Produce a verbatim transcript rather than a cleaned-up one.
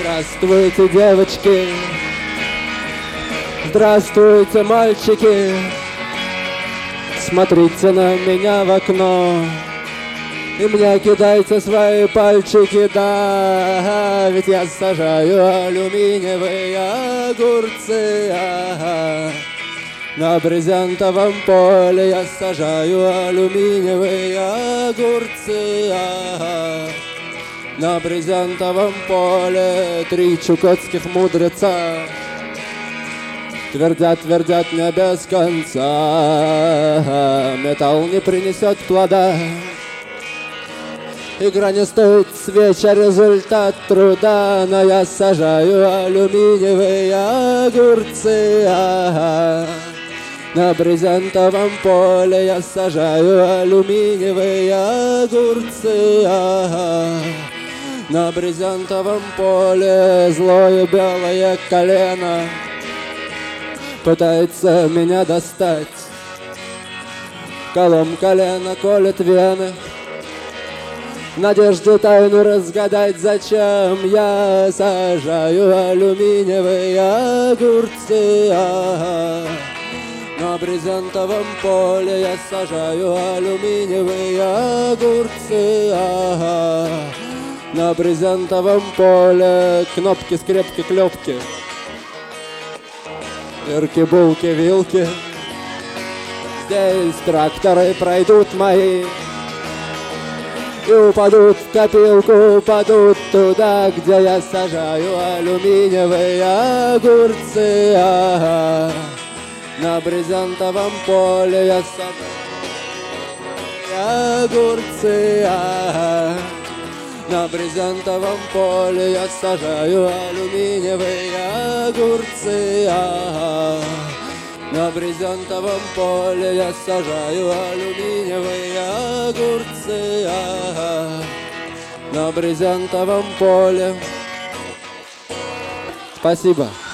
Здравствуйте, девочки! Здравствуйте, мальчики! Смотрите на меня в окно и мне кидайте свои пальчики, да, ведь я сажаю алюминиевые огурцы, ага. На брезентовом поле я сажаю алюминиевые огурцы, ага. На брезентовом поле три чукотских мудреца твердят, твердят не без конца. Металл не принесет плода, игра не стоит свеч, а результат труда. Но я сажаю алюминиевые огурцы, ага. На брезентовом поле я сажаю алюминиевые огурцы, ага. На брезентовом поле злое белое колено пытается меня достать. Колом колено колет вены, в надежде тайну разгадать, зачем я сажаю алюминиевые огурцы, ага. На брезентовом поле я сажаю алюминиевые огурцы, ага. На брезентовом поле кнопки, скрепки, клепки, дырки, булки, вилки. Здесь тракторы пройдут мои и упадут в копилку, упадут туда, где я сажаю алюминиевые огурцы, ага. На брезентовом поле я сажаю огурцы, ага. На брезентовом поле я сажаю алюминиевые огурцы, ага. На брезентовом поле я сажаю алюминиевые огурцы, ага. На брезентовом поле. Спасибо.